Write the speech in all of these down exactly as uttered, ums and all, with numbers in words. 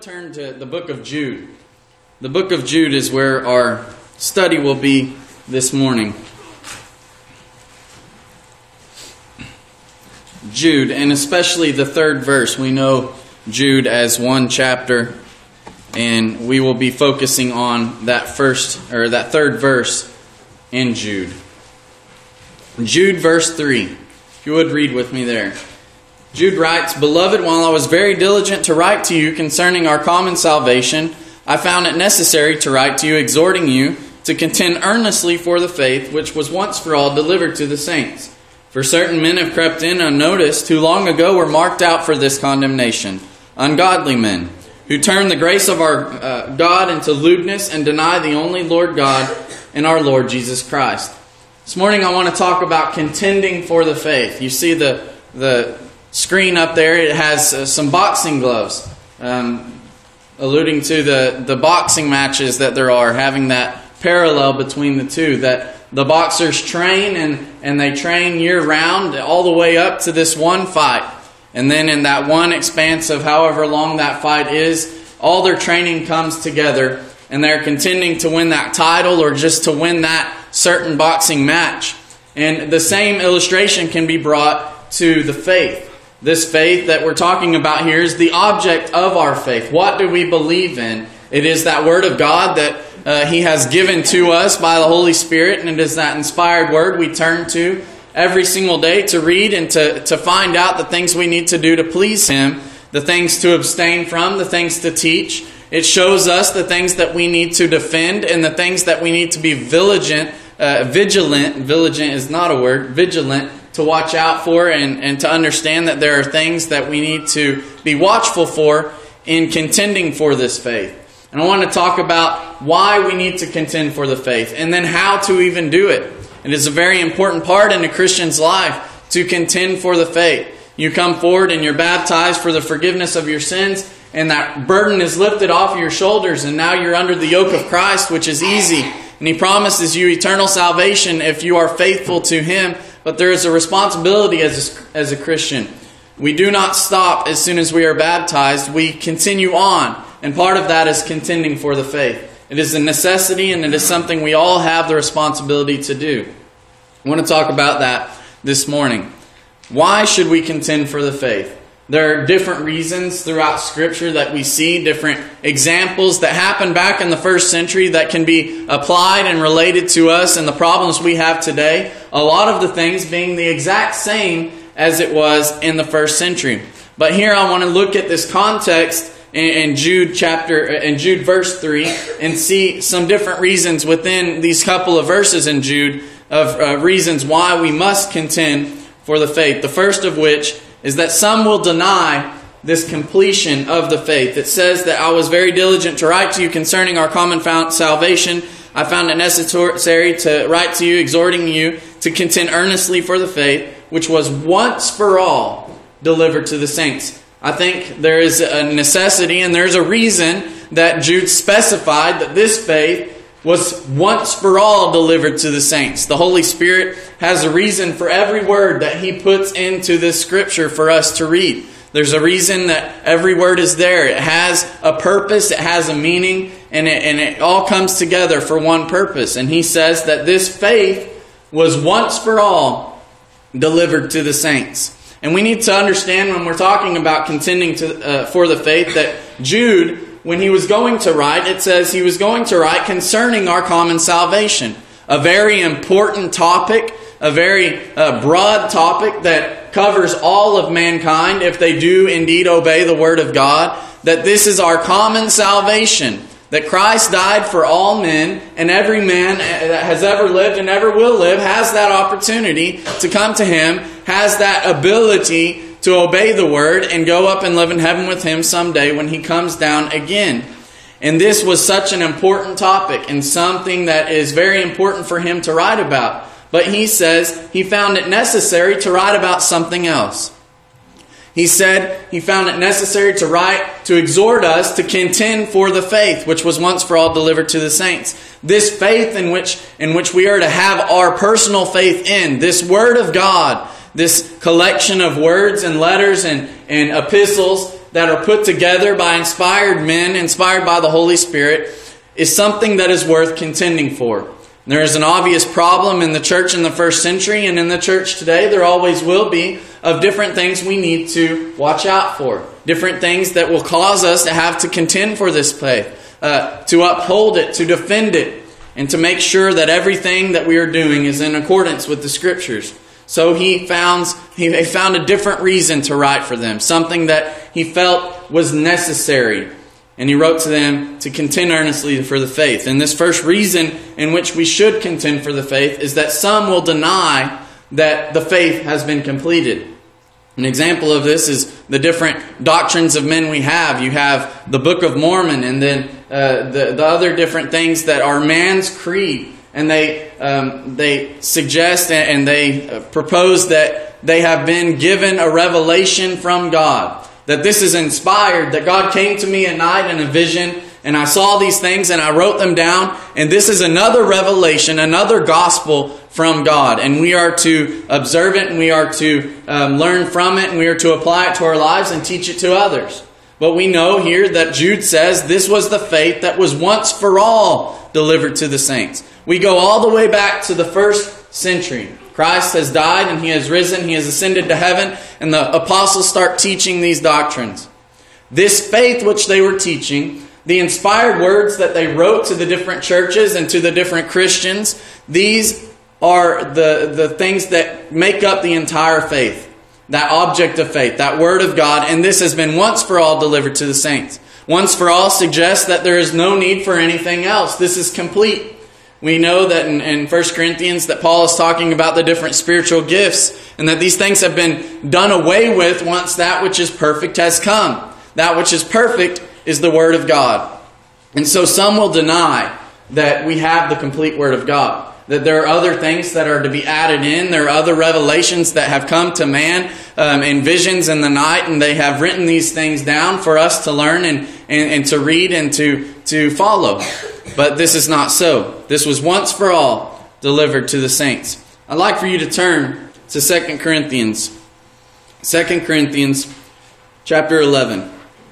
turn to the book of Jude. The book of Jude is where our study will be this morning. Jude, and especially the third verse. We know Jude as one chapter, and we will be focusing on that first or that third verse in Jude. Jude verse three. If you would read with me there. Jude writes, "Beloved, while I was very diligent to write to you concerning our common salvation, I found it necessary to write to you, exhorting you to contend earnestly for the faith which was once for all delivered to the saints. For certain men have crept in unnoticed, who long ago were marked out for this condemnation, ungodly men, who turn the grace of our uh, God into lewdness and deny the only Lord God and our Lord Jesus Christ." This morning I want to talk about contending for the faith. You see the the screen up there, it has uh, some boxing gloves, um, alluding to the, the boxing matches that there are, having that parallel between the two, that the boxers train and, and they train year-round all the way up to this one fight. And then in that one expanse of however long that fight is, all their training comes together and they're contending to win that title or just to win that certain boxing match. And the same illustration can be brought to the faith. This faith that we're talking about here is the object of our faith. What do we believe in? It is that Word of God that uh, He has given to us by the Holy Spirit, and it is that inspired Word we turn to every single day to read and to, to find out the things we need to do to please Him, the things to abstain from, the things to teach. It shows us the things that we need to defend and the things that we need to be vigilant, uh, vigilant, vigilant is not a word, vigilant, to watch out for and, and to understand that there are things that we need to be watchful for in contending for this faith. And I want to talk about why we need to contend for the faith and then how to even do it. It is a very important part in a Christian's life to contend for the faith. You come forward and you're baptized for the forgiveness of your sins, and that burden is lifted off your shoulders, and now you're under the yoke of Christ, which is easy. And He promises you eternal salvation if you are faithful to Him. But there is a responsibility as a, as a Christian. We do not stop as soon as we are baptized. We continue on. And part of that is contending for the faith. It is a necessity, and it is something we all have the responsibility to do. I want to talk about that this morning. Why should we contend for the faith? There are different reasons throughout Scripture that we see, different examples that happened back in the first century that can be applied and related to us and the problems we have today. A lot of the things being the exact same as it was in the first century. But here I want to look at this context in Jude chapter, in Jude verse three, and see some different reasons within these couple of verses in Jude of uh, reasons why we must contend for the faith. The first of which is that some will deny this completion of the faith. It says that I was very diligent to write to you concerning our common salvation. I found it necessary to write to you, exhorting you to contend earnestly for the faith, which was once for all delivered to the saints. I think there is a necessity and there's a reason that Jude specified that this faith was once for all delivered to the saints. The Holy Spirit has a reason for every word that He puts into this Scripture for us to read. There's a reason that every word is there. It has a purpose, it has a meaning, and it, and it all comes together for one purpose. And He says that this faith was once for all delivered to the saints. And we need to understand when we're talking about contending to, uh, for the faith that Jude, when he was going to write, it says he was going to write concerning our common salvation. A very important topic, a very uh, broad topic that covers all of mankind if they do indeed obey the Word of God. That this is our common salvation. That Christ died for all men, and every man that has ever lived and ever will live has that opportunity to come to Him, has that ability to obey the Word and go up and live in heaven with Him someday when He comes down again. And this was such an important topic and something that is very important for him to write about. But he says he found it necessary to write about something else. He said he found it necessary to write, to exhort us to contend for the faith, which was once for all delivered to the saints. This faith in which, in which we are to have our personal faith in, this Word of God, this collection of words and letters and, and epistles that are put together by inspired men, inspired by the Holy Spirit, is something that is worth contending for. There is an obvious problem in the church in the first century and in the church today. There always will be, of different things we need to watch out for. Different things that will cause us to have to contend for this faith, uh, to uphold it, to defend it, and to make sure that everything that we are doing is in accordance with the Scriptures. So he found, he found a different reason to write for them, something that he felt was necessary. And he wrote to them to contend earnestly for the faith. And this first reason in which we should contend for the faith is that some will deny that the faith has been completed. An example of this is the different doctrines of men we have. You have the Book of Mormon, and then uh, the, the other different things that are man's creed. And they um, they suggest and they uh, propose that they have been given a revelation from God. That this is inspired, that God came to me at night in a vision, and I saw these things and I wrote them down, and this is another revelation, another gospel from God. And we are to observe it, and we are to um, learn from it, and we are to apply it to our lives and teach it to others. But we know here that Jude says this was the faith that was once for all delivered to the saints. We go all the way back to the first century. Christ has died and He has risen, He has ascended to heaven, and the apostles start teaching these doctrines. This faith which they were teaching, the inspired words that they wrote to the different churches and to the different Christians, these are the, the things that make up the entire faith. That object of faith, that Word of God, and this has been once for all delivered to the saints. Once for all suggests that there is no need for anything else. This is complete. We know that in, in First Corinthians that Paul is talking about the different spiritual gifts and that these things have been done away with once that which is perfect has come. That which is perfect is the Word of God. And so some will deny that we have the complete Word of God. That there are other things that are to be added in. There are other revelations that have come to man um, in visions in the night, and they have written these things down for us to learn and, and, and to read and to, to follow. But this is not so. This was once for all delivered to the saints. I'd like for you to turn to Second Corinthians. Second Corinthians chapter eleven.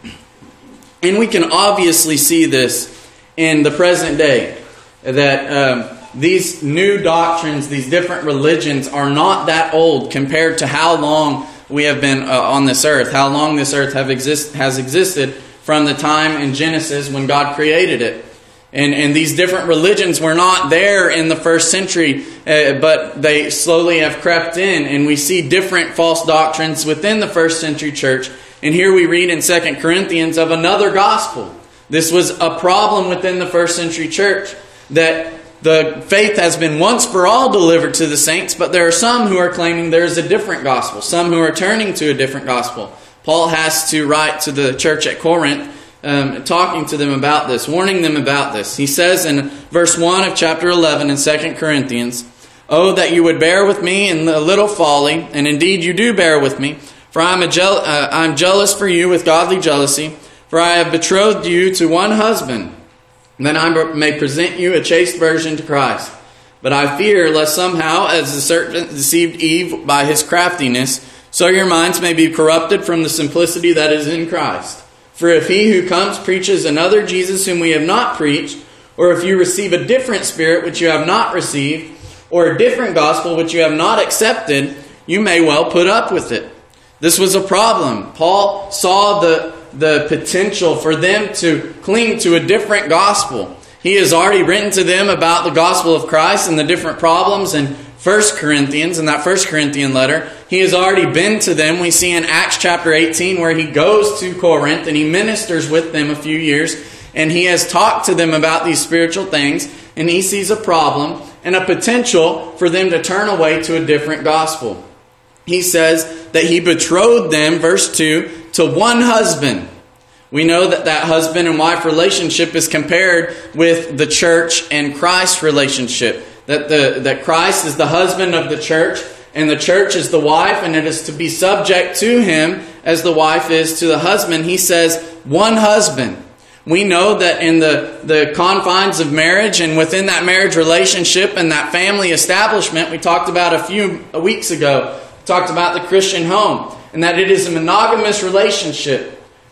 And we can obviously see this in the present day. That um, these new doctrines, these different religions are not that old compared to how long we have been uh, on this earth. How long this earth have exist- has existed from the time in Genesis when God created it. And, and these different religions were not there in the first century, uh, but they slowly have crept in. And we see different false doctrines within the first century church. And here we read in Second Corinthians of another gospel. This was a problem within the first century church, that the faith has been once for all delivered to the saints, but there are some who are claiming there is a different gospel, some who are turning to a different gospel. Paul has to write to the church at Corinth, um, talking to them about this, warning them about this. He says in verse one of chapter eleven in Second Corinthians, "Oh, that you would bear with me in the little folly, and indeed you do bear with me, for I am a jeal- uh, I am jealous for you with godly jealousy, for I have betrothed you to one husband, then I may present you a chaste virgin to Christ. But I fear lest somehow, as the serpent deceived Eve by his craftiness, so your minds may be corrupted from the simplicity that is in Christ. For if he who comes preaches another Jesus whom we have not preached, or if you receive a different spirit which you have not received, or a different gospel which you have not accepted, you may well put up with it." This was a problem. Paul saw the the potential for them to cling to a different gospel. He has already written to them about the gospel of Christ and the different problems in First Corinthians, in that First Corinthian letter. He has already been to them. We see in Acts chapter eighteen where he goes to Corinth and he ministers with them a few years, and he has talked to them about these spiritual things, and he sees a problem and a potential for them to turn away to a different gospel. He says that he betrothed them, verse two, to one husband. We know that that husband and wife relationship is compared with the church and Christ relationship. That the that Christ is the husband of the church and the church is the wife, and it is to be subject to him as the wife is to the husband. He says one husband. We know that in the, the confines of marriage and within that marriage relationship and that family establishment we talked about a few weeks ago, we talked about the Christian home, and that it is a monogamous relationship.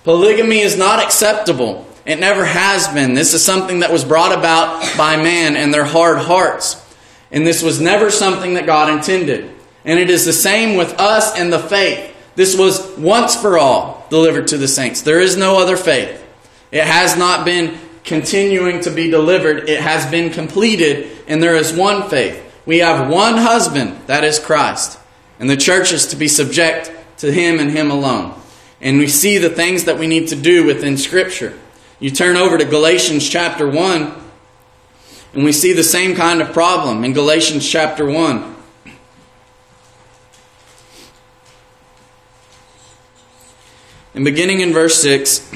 Polygamy is not acceptable. It never has been. This is something that was brought about by man and their hard hearts. And this was never something that God intended. And it is the same with us and the faith. This was once for all delivered to the saints. There is no other faith. It has not been continuing to be delivered. It has been completed, and there is one faith. We have one husband, that is Christ. And the church is to be subject to Him and Him alone. And we see the things that we need to do within Scripture. You turn over to Galatians chapter one, and we see the same kind of problem in Galatians chapter one. And beginning in verse six,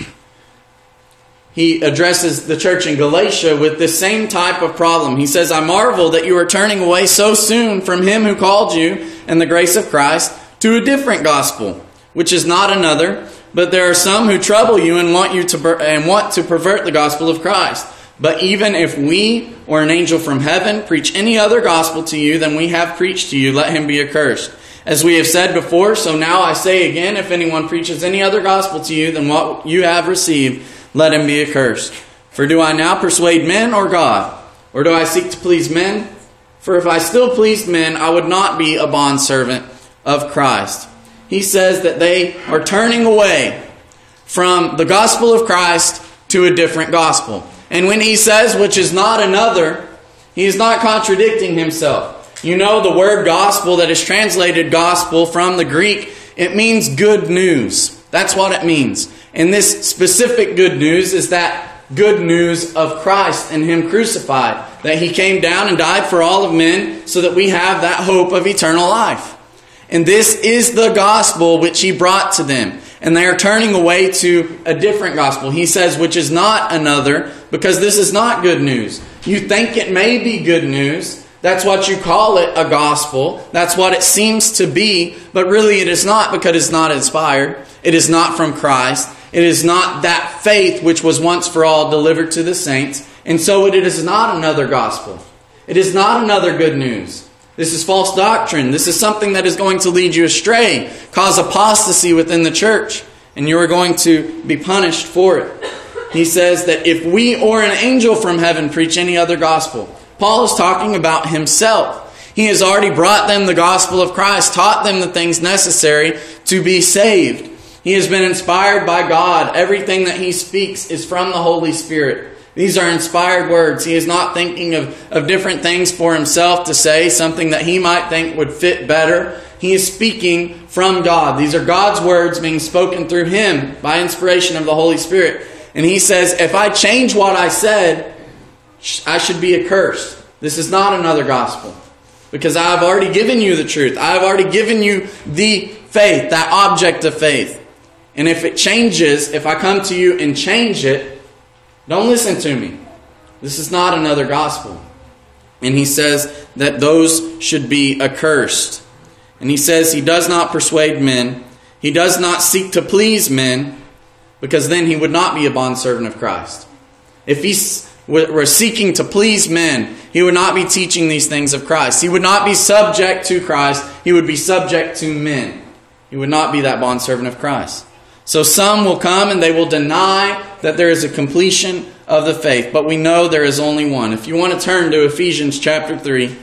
he addresses the church in Galatia with this same type of problem. He says, I marvel that you are turning away so soon from Him who called you and the grace of Christ to a different gospel, which is not another, but there are some who trouble you and want you to and want to pervert the gospel of Christ. But even if we or an angel from heaven preach any other gospel to you than we have preached to you, let him be accursed. As we have said before, so now I say again, if anyone preaches any other gospel to you than what you have received, let him be accursed. For do I now persuade men or God? Or do I seek to please men? For if I still pleased men, I would not be a bondservant of Christ. He says that they are turning away from the gospel of Christ to a different gospel. And when he says, which is not another, he is not contradicting himself. You know, the word gospel that is translated gospel from the Greek, it means good news. That's what it means. And this specific good news is that good news of Christ and Him crucified. That He came down and died for all of men so that we have that hope of eternal life. And this is the gospel which He brought to them. And they are turning away to a different gospel. He says, which is not another, because this is not good news. You think it may be good news. That's what you call it, a gospel. That's what it seems to be. But really it is not, because it's not inspired. It is not from Christ. It is not that faith which was once for all delivered to the saints. And so it is not another gospel. It is not another good news. This is false doctrine. This is something that is going to lead you astray, cause apostasy within the church, and you are going to be punished for it. He says that if we or an angel from heaven preach any other gospel, Paul is talking about himself. He has already brought them the gospel of Christ, taught them the things necessary to be saved. He has been inspired by God. Everything that he speaks is from the Holy Spirit. These are inspired words. He is not thinking of, of different things for himself to say, something that he might think would fit better. He is speaking from God. These are God's words being spoken through him by inspiration of the Holy Spirit. And he says, if I change what I said, I should be accursed. This is not another gospel. Because I have already given you the truth. I have already given you the faith, that object of faith. And if it changes, if I come to you and change it, don't listen to me. This is not another gospel. And he says that those should be accursed. And he says he does not persuade men. He does not seek to please men, because then he would not be a bondservant of Christ. If he were seeking to please men, he would not be teaching these things of Christ. He would not be subject to Christ. He would be subject to men. He would not be that bondservant of Christ. So some will come and they will deny that there is a completion of the faith. But we know there is only one. If you want to turn to Ephesians chapter three.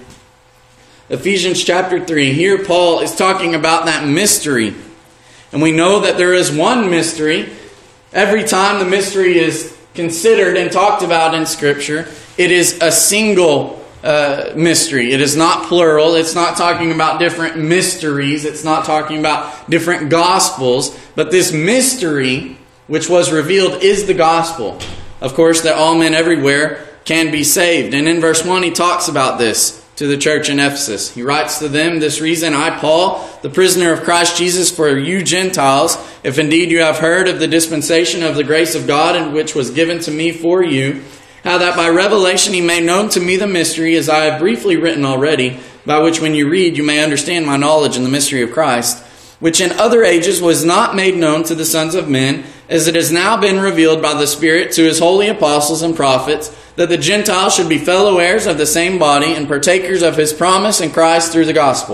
Ephesians chapter three. Here Paul is talking about that mystery. And we know that there is one mystery. Every time the mystery is considered and talked about in Scripture, it is a single uh, mystery. It is not plural. It's not talking about different mysteries. It's not talking about different gospels. But this mystery, which was revealed, is the gospel. Of course, that all men everywhere can be saved. And in verse one, he talks about this to the church in Ephesus. He writes to them, this reason I, Paul, the prisoner of Christ Jesus, for you Gentiles, if indeed you have heard of the dispensation of the grace of God, and which was given to me for you, how that by revelation he made known to me the mystery, as I have briefly written already, by which when you read you may understand my knowledge in the mystery of Christ, which in other ages was not made known to the sons of men, as it has now been revealed by the Spirit to his holy apostles and prophets, that the Gentiles should be fellow heirs of the same body and partakers of his promise in Christ through the gospel,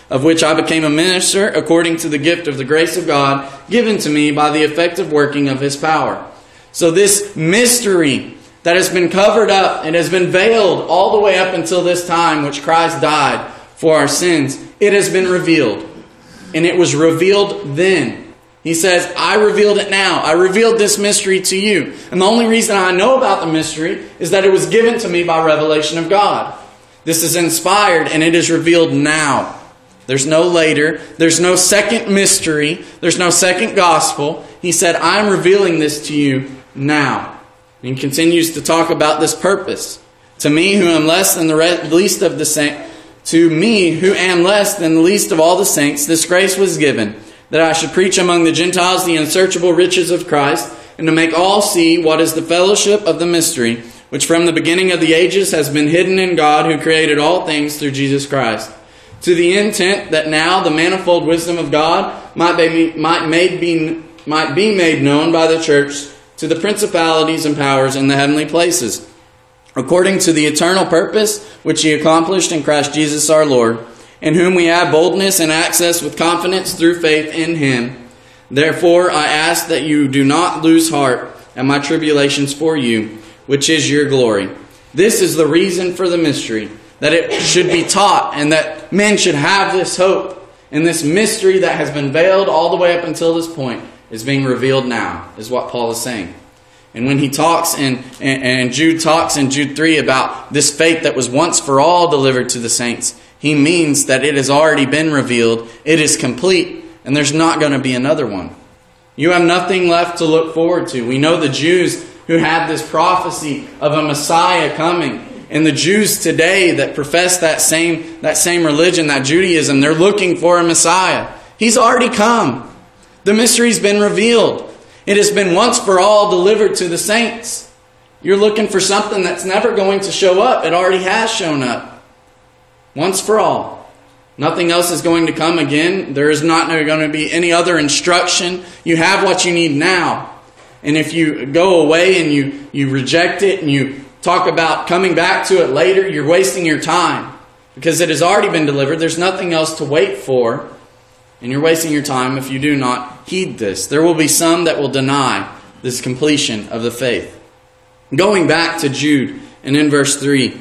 of which I became a minister according to the gift of the grace of God given to me by the effective working of His power. So this mystery that has been covered up and has been veiled all the way up until this time, which Christ died for our sins, it has been revealed. And it was revealed then. He says, I revealed it now. I revealed this mystery to you. And the only reason I know about the mystery is that it was given to me by revelation of God. This is inspired and it is revealed now. There's no later. There's no second mystery. There's no second gospel. He said, I'm revealing this to you now. And he continues to talk about this purpose. To me, who am less than the least of the saints, to me, who am less than the least of all the saints, this grace was given, that I should preach among the Gentiles the unsearchable riches of Christ, and to make all see what is the fellowship of the mystery, which from the beginning of the ages has been hidden in God, who created all things through Jesus Christ, to the intent that now the manifold wisdom of God might be, might made be, might be made known by the church to the principalities and powers in the heavenly places, according to the eternal purpose which He accomplished in Christ Jesus our Lord, in whom we have boldness and access with confidence through faith in Him. Therefore I ask that you do not lose heart at my tribulations for you, which is your glory. This is the reason for the mystery, that it should be taught and that men should have this hope. And this mystery that has been veiled all the way up until this point is being revealed now, is what Paul is saying. And when he talks, in, and, and Jude talks in Jude three about this faith that was once for all delivered to the saints, he means that it has already been revealed, it is complete, and there's not going to be another one. You have nothing left to look forward to. We know the Jews who had this prophecy of a Messiah coming. And the Jews today that profess that same, that same religion, that Judaism, they're looking for a Messiah. He's already come. The mystery's been revealed. It has been once for all delivered to the saints. You're looking for something that's never going to show up. It already has shown up. Once for all. Nothing else is going to come again. There is not going to be any other instruction. You have what you need now. And if you go away and you, you reject it and you talk about coming back to it later, you're wasting your time. Because it has already been delivered. There's nothing else to wait for. And you're wasting your time if you do not heed this. There will be some that will deny this completion of the faith. Going back to Jude and in verse three,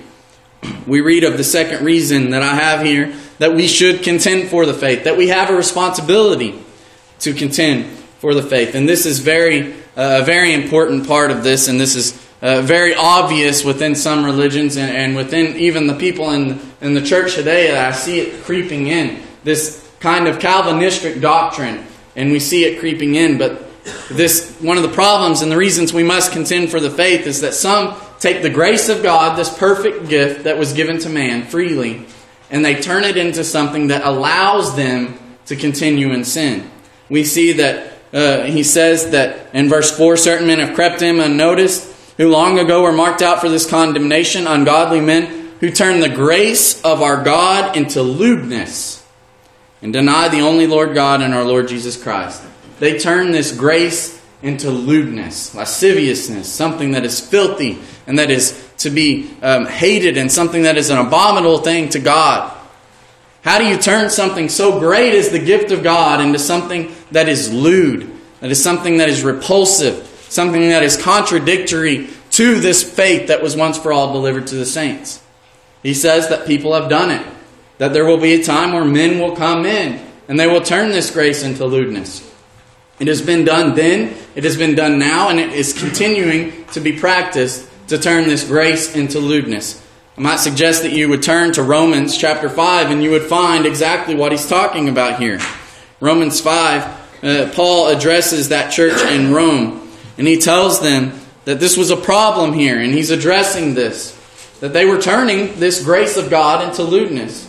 we read of the second reason that I have here, that we should contend for the faith, that we have a responsibility to contend for the faith. And this is very, uh, a very important part of this, and this is uh, very obvious within some religions and, and within even the people in, in the church today. That I see it creeping in, this kind of Calvinistic doctrine, and we see it creeping in. But this, one of the problems and the reasons we must contend for the faith is that some take the grace of God, this perfect gift that was given to man freely, and they turn it into something that allows them to continue in sin. We see that uh, he says that in verse four, certain men have crept in unnoticed, who long ago were marked out for this condemnation, ungodly men who turn the grace of our God into lewdness and deny the only Lord God and our Lord Jesus Christ. They turn this grace into lewdness, lasciviousness, something that is filthy and that is to be um, hated, and something that is an abominable thing to God. How do you turn something so great as the gift of God into something that is lewd, that is something that is repulsive, something that is contradictory to this faith that was once for all delivered to the saints? He says that people have done it, that there will be a time where men will come in and they will turn this grace into lewdness. It has been done then, it has been done now, and it is continuing to be practiced to turn this grace into lewdness. I might suggest that you would turn to Romans chapter five and you would find exactly what he's talking about here. Romans five, uh, Paul addresses that church in Rome, and he tells them that this was a problem here, and he's addressing this, that they were turning this grace of God into lewdness.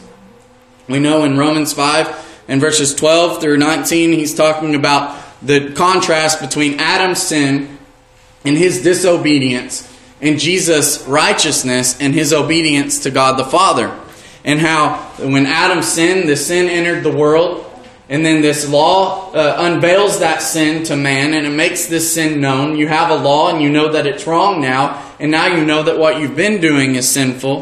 We know in Romans five and verses twelve through nineteen, he's talking about the contrast between Adam's sin and his disobedience and Jesus' righteousness and his obedience to God the Father. And how when Adam sinned, the sin entered the world, and then this law uh, unveils that sin to man, and it makes this sin known. You have a law and you know that it's wrong now, and now you know that what you've been doing is sinful.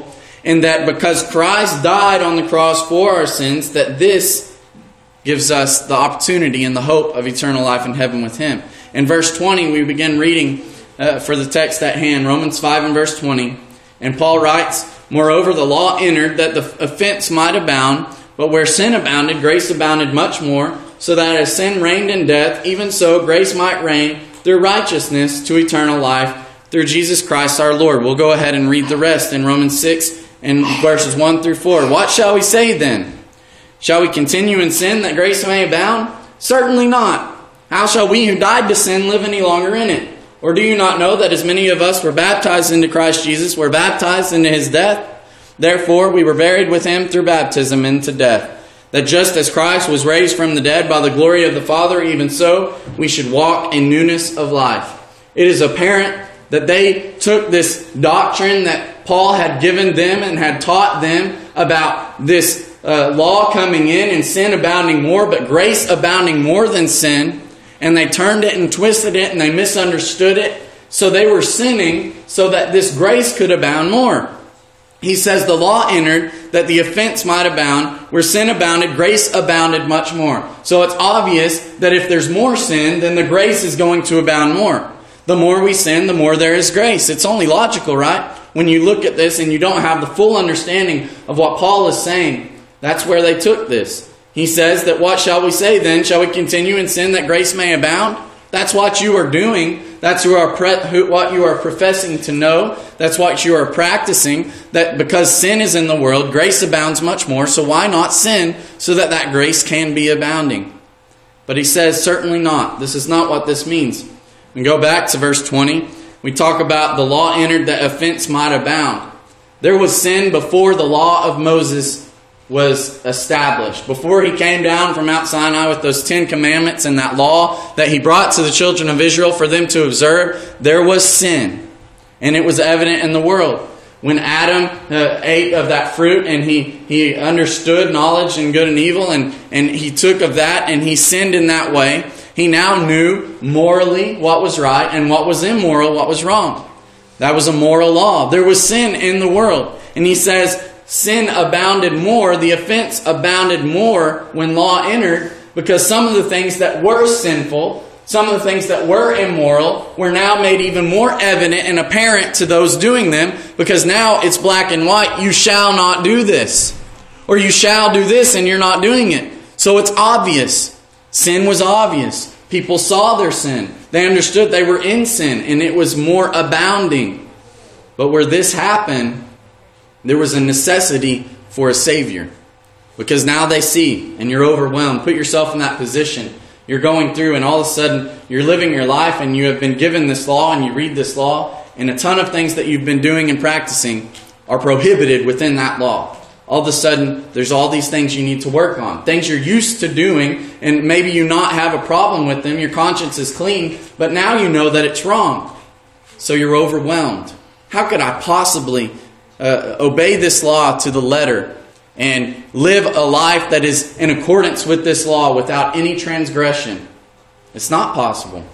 And that because Christ died on the cross for our sins, that this gives us the opportunity and the hope of eternal life in heaven with Him. In verse twenty, we begin reading uh, for the text at hand, Romans five and verse twenty. And Paul writes, "Moreover, the law entered that the offense might abound, but where sin abounded, grace abounded much more, so that as sin reigned in death, even so grace might reign through righteousness to eternal life through Jesus Christ our Lord." We'll go ahead and read the rest in Romans six and verses one through four. "What shall we say then? Shall we continue in sin that grace may abound? Certainly not. How shall we who died to sin live any longer in it? Or do you not know that as many of us were baptized into Christ Jesus, were baptized into His death? Therefore we were buried with Him through baptism into death, that just as Christ was raised from the dead by the glory of the Father, even so we should walk in newness of life." It is apparent that they took this doctrine that Paul had given them and had taught them about this uh, law coming in and sin abounding more, but grace abounding more than sin, and they turned it and twisted it and they misunderstood it. So they were sinning so that this grace could abound more. He says the law entered that the offense might abound. Where sin abounded, grace abounded much more. So it's obvious that if there's more sin, then the grace is going to abound more. The more we sin, the more there is grace. It's only logical, right? When you look at this and you don't have the full understanding of what Paul is saying, that's where they took this. He says that what shall we say then? Shall we continue in sin that grace may abound? That's what you are doing. That's who are pre- who, what you are professing to know. That's what you are practicing. That because sin is in the world, grace abounds much more. So why not sin so that that grace can be abounding? But he says, certainly not. This is not what this means. We go back to verse twenty. We talk about the law entered that offense might abound. There was sin before the law of Moses was established. Before he came down from Mount Sinai with those Ten Commandments and that law that he brought to the children of Israel for them to observe, there was sin. And it was evident in the world. When Adam uh, ate of that fruit and he, he understood knowledge and good and evil, and, and he took of that and he sinned in that way, he now knew morally what was right and what was immoral, what was wrong. That was a moral law. There was sin in the world. And he says, sin abounded more, the offense abounded more when law entered, because some of the things that were sinful, some of the things that were immoral, were now made even more evident and apparent to those doing them, because now it's black and white. You shall not do this. Or you shall do this and you're not doing it. So it's obvious. Sin was obvious. People saw their sin. They understood they were in sin and it was more abounding. But where this happened, there was a necessity for a Savior. Because now they see and you're overwhelmed. Put yourself in that position. You're going through and all of a sudden you're living your life and you have been given this law and you read this law, and a ton of things that you've been doing and practicing are prohibited within that law. All of a sudden there's all these things you need to work on. Things you're used to doing, and maybe you not have a problem with them. Your conscience is clean, but now you know that it's wrong. So you're overwhelmed. How could I possibly uh, obey this law to the letter and live a life that is in accordance with this law without any transgression? It's not possible.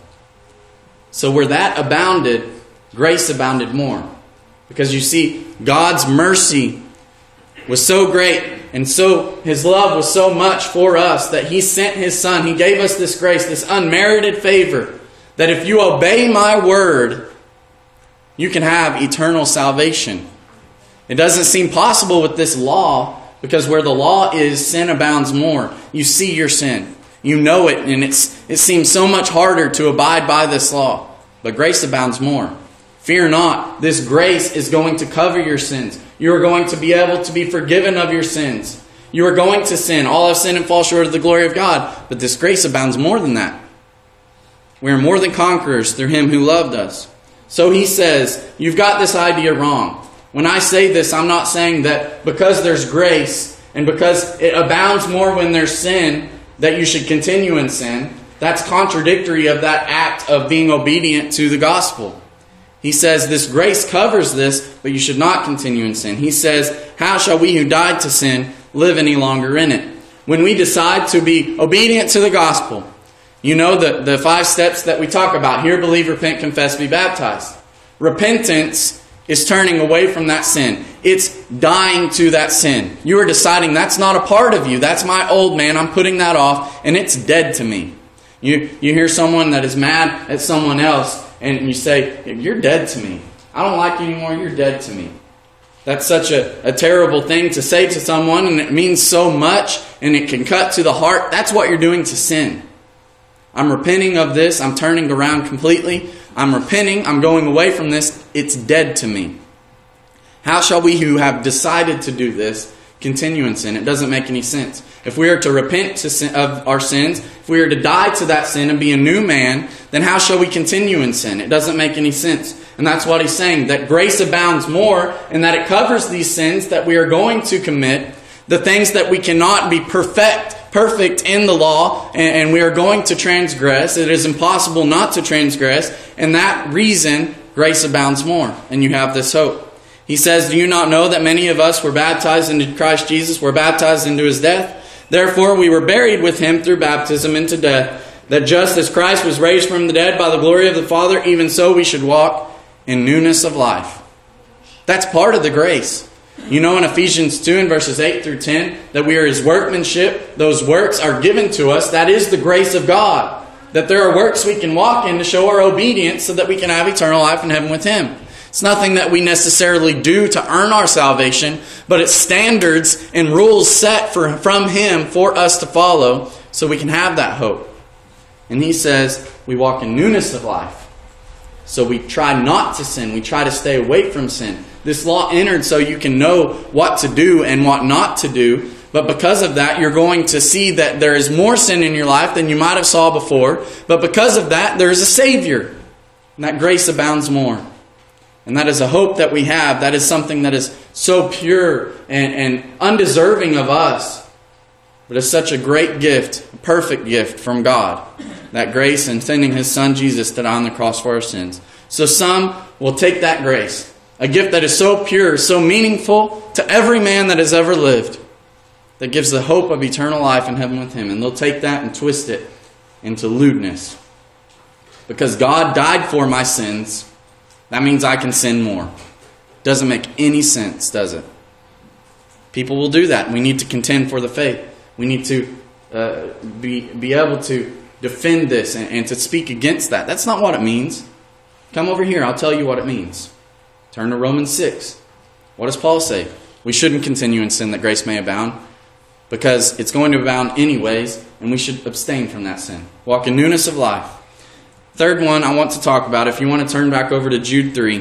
So where that abounded, grace abounded more. Because you see, God's mercy was so great, and so His love was so much for us that He sent His Son. He gave us this grace, this unmerited favor, that if you obey my word, you can have eternal salvation. It doesn't seem possible with this law, because where the law is, sin abounds more. You see your sin. You know it, and it's it seems so much harder to abide by this law. But grace abounds more. Fear not, this grace is going to cover your sins. You are going to be able to be forgiven of your sins. You are going to sin. All have sinned and fall short of the glory of God. But this grace abounds more than that. We are more than conquerors through Him who loved us. So he says, you've got this idea wrong. When I say this, I'm not saying that because there's grace and because it abounds more when there's sin, that you should continue in sin. That's contradictory of that act of being obedient to the gospel. He says this grace covers this, but you should not continue in sin. He says, how shall we who died to sin live any longer in it? When we decide to be obedient to the gospel, you know the, the five steps that we talk about. Hear, believe, repent, confess, be baptized. Repentance is turning away from that sin. It's dying to that sin. You are deciding that's not a part of you. That's my old man. I'm putting that off, and it's dead to me. You, you hear someone that is mad at someone else, and you say, you're dead to me. I don't like you anymore. You're dead to me. That's such a, a terrible thing to say to someone, and it means so much, and it can cut to the heart. That's what you're doing to sin. I'm repenting of this. I'm turning around completely. I'm repenting. I'm going away from this. It's dead to me. How shall we who have decided to do this continue in sin? It doesn't make any sense. If we are to repent to sin, of our sins, if we are to die to that sin and be a new man, then how shall we continue in sin? It doesn't make any sense. And that's what he's saying, that grace abounds more and that it covers these sins that we are going to commit, the things that we cannot be perfect, perfect in the law, and, and we are going to transgress. It is impossible not to transgress, and that reason, grace abounds more, and you have this hope. He says, do you not know that many of us were baptized into Christ Jesus, were baptized into his death? Therefore we were buried with him through baptism into death, that just as Christ was raised from the dead by the glory of the Father, even so we should walk in newness of life. That's part of the grace. You know in Ephesians two and verses eight through ten that we are his workmanship. Those works are given to us. That is the grace of God. That there are works we can walk in to show our obedience so that we can have eternal life in heaven with him. It's nothing that we necessarily do to earn our salvation, but it's standards and rules set for, from him for us to follow so we can have that hope. And he says we walk in newness of life. So we try not to sin. We try to stay away from sin. This law entered so you can know what to do and what not to do. But because of that, you're going to see that there is more sin in your life than you might have saw before. But because of that, there is a Savior. And that grace abounds more. And that is a hope that we have. That is something that is so pure and, and undeserving of us. But it's such a great gift, a perfect gift from God. That grace in sending his Son Jesus to die on the cross for our sins. So some will take that grace, a gift that is so pure, so meaningful to every man that has ever lived, that gives the hope of eternal life in heaven with him. And they'll take that and twist it into lewdness. Because God died for my sins, that means I can sin more. Doesn't make any sense, does it? People will do that. We need to contend for the faith. We need to uh, be, be able to defend this and, and to speak against that. That's not what it means. Come over here, I'll tell you what it means. Turn to Romans six. What does Paul say? We shouldn't continue in sin that grace may abound, because it's going to abound anyways, and we should abstain from that sin. Walk in newness of life. Third one I want to talk about, if you want to turn back over to Jude three.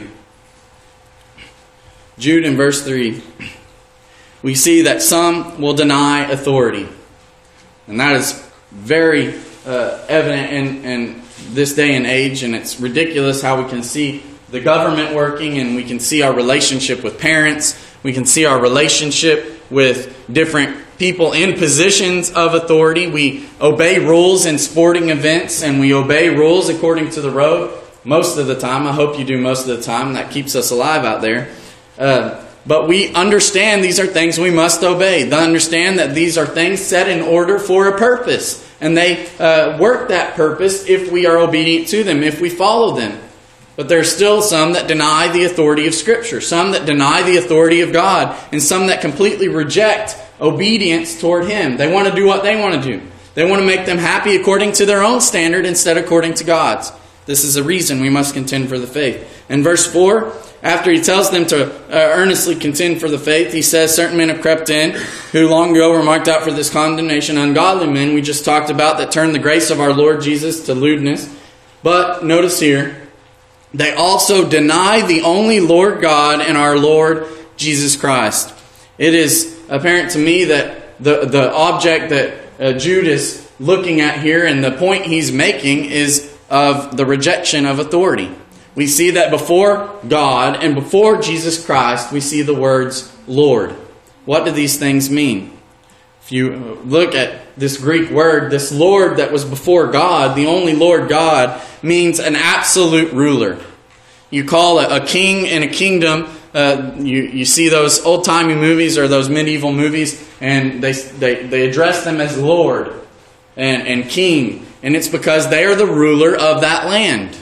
Jude in verse three. We see that some will deny authority. And that is very uh, evident in, in this day and age, and it's ridiculous how we can see the government working, and we can see our relationship with parents. We can see our relationship with different people in positions of authority. We obey rules in sporting events, and we obey rules according to the road most of the time. I hope you do most of the time. That keeps us alive out there. Uh, but we understand these are things we must obey. They understand that these are things set in order for a purpose. And they uh, work that purpose if we are obedient to them, if we follow them. But there are still some that deny the authority of Scripture, some that deny the authority of God, and some that completely reject obedience toward Him. They want to do what they want to do. They want to make them happy according to their own standard instead according to God's. This is a reason we must contend for the faith. In verse four, after he tells them to uh, earnestly contend for the faith, he says, certain men have crept in, who long ago were marked out for this condemnation, ungodly men we just talked about, that turned the grace of our Lord Jesus to lewdness. But notice here, they also deny the only Lord God and our Lord Jesus Christ. It is apparent to me that the, the object that uh, Jude is looking at here, and the point he's making, is of the rejection of authority. We see that before God and before Jesus Christ, we see the words Lord. What do these things mean? If you look at this Greek word, this Lord that was before God, the only Lord God, means an absolute ruler. You call a, a king in a kingdom, uh, you, you see those old-timey movies or those medieval movies, and they, they, they address them as Lord and, and King. And it's because they are the ruler of that land.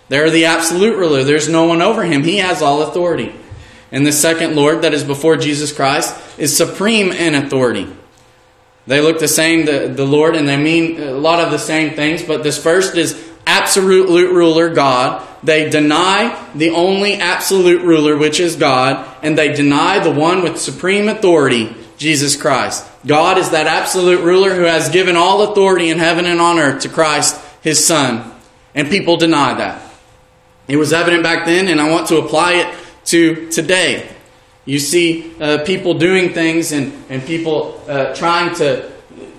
They're the absolute ruler. There's no one over him. He has all authority. And the second Lord that is before Jesus Christ is supreme in authority. They look the same, the, the Lord, and they mean a lot of the same things. But this first is absolute ruler, God. They deny the only absolute ruler, which is God. And they deny the one with supreme authority, Jesus Christ. God is that absolute ruler who has given all authority in heaven and on earth to Christ, His Son. And people deny that. It was evident back then, and I want to apply it to today. You see uh, people doing things and, and people uh, trying to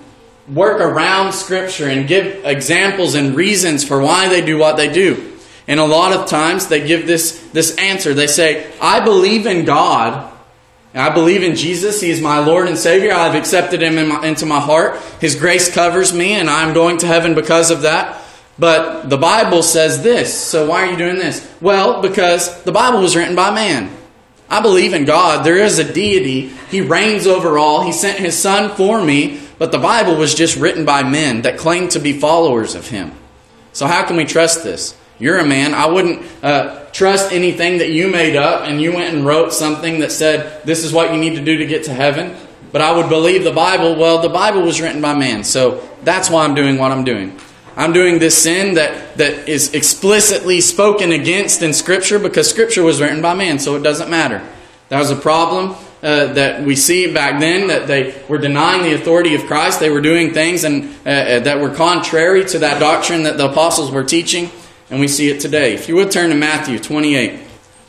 work around Scripture and give examples and reasons for why they do what they do. And a lot of times they give this, this answer. They say, I believe in God. I believe in Jesus. He is my Lord and Savior. I've accepted Him in my, into my heart. His grace covers me and I'm going to heaven because of that. But the Bible says this. So why are you doing this? Well, because the Bible was written by man. I believe in God. There is a deity. He reigns over all. He sent His Son for me. But the Bible was just written by men that claim to be followers of Him. So how can we trust this? You're a man. I wouldn't uh, trust anything that you made up and you went and wrote something that said this is what you need to do to get to heaven. But I would believe the Bible. Well, the Bible was written by man. So that's why I'm doing what I'm doing. I'm doing this sin that, that is explicitly spoken against in Scripture because Scripture was written by man, so it doesn't matter. That was a problem uh, that we see back then, that they were denying the authority of Christ. They were doing things and uh, that were contrary to that doctrine that the apostles were teaching, and we see it today. If you would turn to Matthew twenty-eight.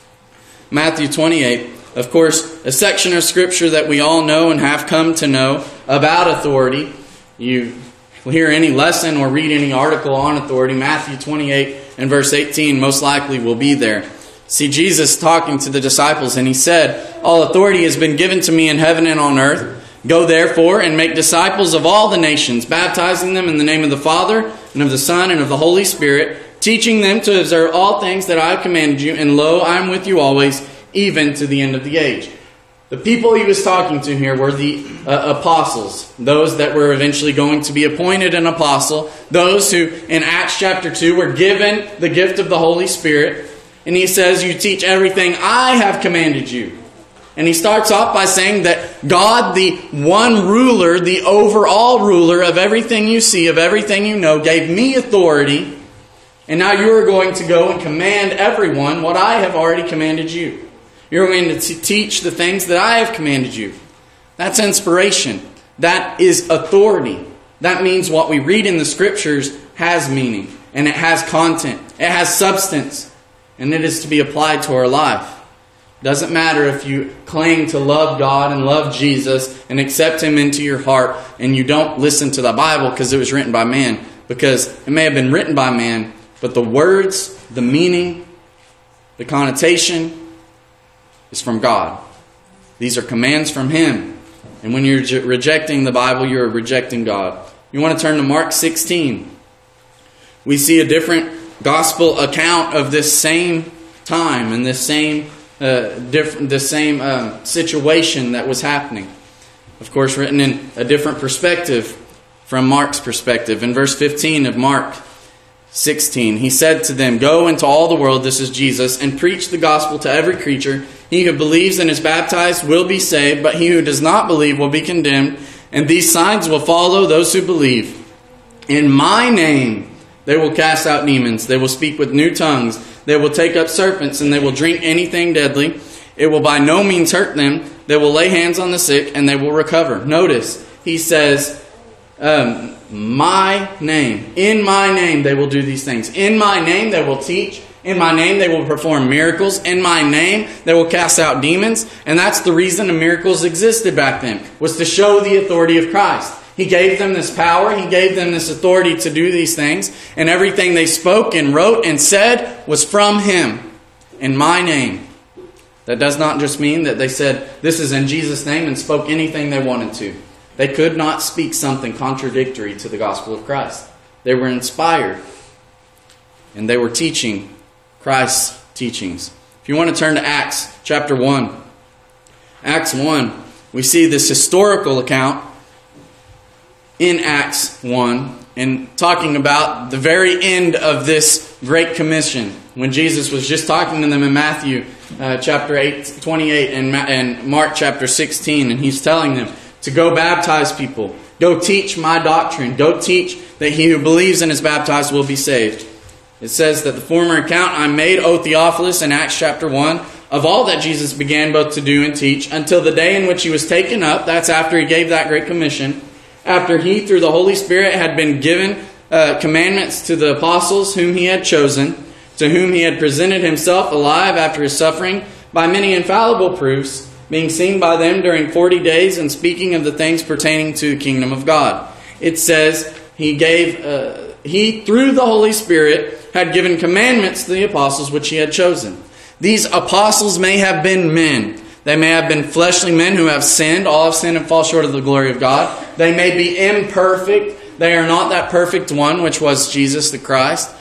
Matthew twenty-eight, of course, a section of Scripture that we all know and have come to know about authority. You hear any lesson or read any article on authority, Matthew twenty-eight and verse eighteen most likely will be there. See Jesus talking to the disciples, and He said, all authority has been given to me in heaven and on earth. Go therefore and make disciples of all the nations, baptizing them in the name of the Father and of the Son and of the Holy Spirit, teaching them to observe all things that I have commanded you, and lo, I am with you always, even to the end of the age. The people He was talking to here were the uh, apostles, those that were eventually going to be appointed an apostle, those who in Acts chapter two were given the gift of the Holy Spirit. And He says, you teach everything I have commanded you. And He starts off by saying that God, the one ruler, the overall ruler of everything you see, of everything you know, gave me authority. And now you are going to go and command everyone what I have already commanded you. You're going to t- teach the things that I have commanded you. That's inspiration. That is authority. That means what we read in the Scriptures has meaning. And it has content. It has substance. And it is to be applied to our life. Doesn't matter if you claim to love God and love Jesus and accept Him into your heart and you don't listen to the Bible because it was written by man. Because it may have been written by man, but the words, the meaning, the connotation is from God. These are commands from Him. And when you're je- rejecting the Bible, you're rejecting God. You want to turn to Mark sixteen. We see a different gospel account of this same time and this same uh, different, the same uh, situation that was happening. Of course, written in a different perspective from Mark's perspective. In verse fifteen of Mark sixteen, He said to them, go into all the world, this is Jesus, and preach the gospel to every creature. He who believes and is baptized will be saved, but he who does not believe will be condemned. And these signs will follow those who believe. In my name they will cast out demons. They will speak with new tongues. They will take up serpents, and they will drink anything deadly. It will by no means hurt them. They will lay hands on the sick, and they will recover. Notice, He says, um, my name. In my name they will do these things. In my name they will teach. In my name they will perform miracles. In my name they will cast out demons. And that's the reason the miracles existed back then, was to show the authority of Christ. He gave them this power. He gave them this authority to do these things. And everything they spoke and wrote and said was from Him. In my name. That does not just mean that they said, this is in Jesus' name, and spoke anything they wanted to. They could not speak something contradictory to the gospel of Christ. They were inspired. And they were teaching Christ's teachings. If you want to turn to Acts chapter one. Acts one, we see this historical account in Acts one, and talking about the very end of this Great Commission, when Jesus was just talking to them in Matthew uh, chapter eight, twenty-eight and, Ma- and Mark chapter sixteen, and he's telling them to go baptize people, go teach my doctrine, go teach that he who believes and is baptized will be saved. It says that the former account I made, O Theophilus, in Acts chapter one, of all that Jesus began both to do and teach, until the day in which he was taken up, that's after he gave that Great Commission, after he, through the Holy Spirit, had been given uh, commandments to the apostles whom he had chosen, to whom he had presented himself alive after his suffering, by many infallible proofs, being seen by them during forty days, and speaking of the things pertaining to the kingdom of God. It says he gave, uh, he, through the Holy Spirit, had given commandments to the apostles which he had chosen. These apostles may have been men. They may have been fleshly men who have sinned. All have sinned and fall short of the glory of God. They may be imperfect. They are not that perfect one, which was Jesus the Christ.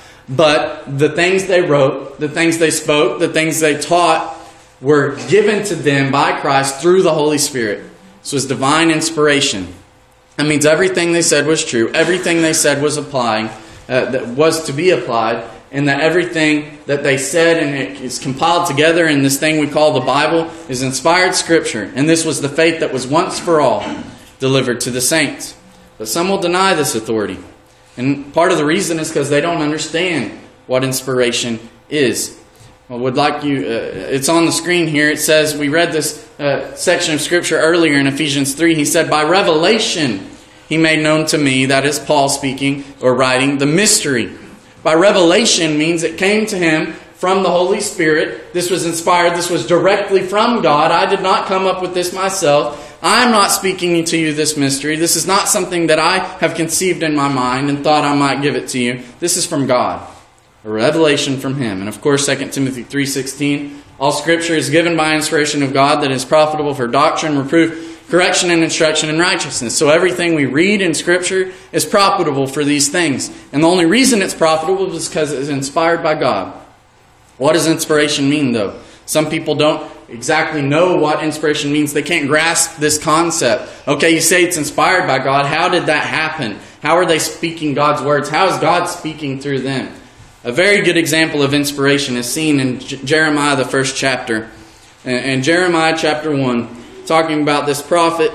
But the things they wrote, the things they spoke, the things they taught were given to them by Christ through the Holy Spirit. This was divine inspiration. That means everything they said was true. Everything they said was applying, uh, that was to be applied. And that everything that they said and it is compiled together in this thing we call the Bible is inspired Scripture. And this was the faith that was once for all delivered to the saints. But some will deny this authority. And part of the reason is because they don't understand what inspiration is. I would like you, uh, it's on the screen here. It says, we read this uh, section of Scripture earlier in Ephesians three. He said, by revelation he made known to me, that is Paul speaking or writing, the mystery. By revelation means it came to him from the Holy Spirit. This was inspired. This was directly from God. I did not come up with this myself. I am not speaking to you this mystery. This is not something that I have conceived in my mind and thought I might give it to you. This is from God. A revelation from Him. And of course, Second Timothy three sixteen, all Scripture is given by inspiration of God that is profitable for doctrine, reproof, correction, and instruction in righteousness. So everything we read in Scripture is profitable for these things. And the only reason it's profitable is because it's inspired by God. What does inspiration mean, though? Some people don't exactly know what inspiration means. They can't grasp this concept. Okay, you say it's inspired by God. How did that happen? How are they speaking God's words? How is God speaking through them? A very good example of inspiration is seen in J- Jeremiah, the first chapter. And, and Jeremiah chapter one, talking about this prophet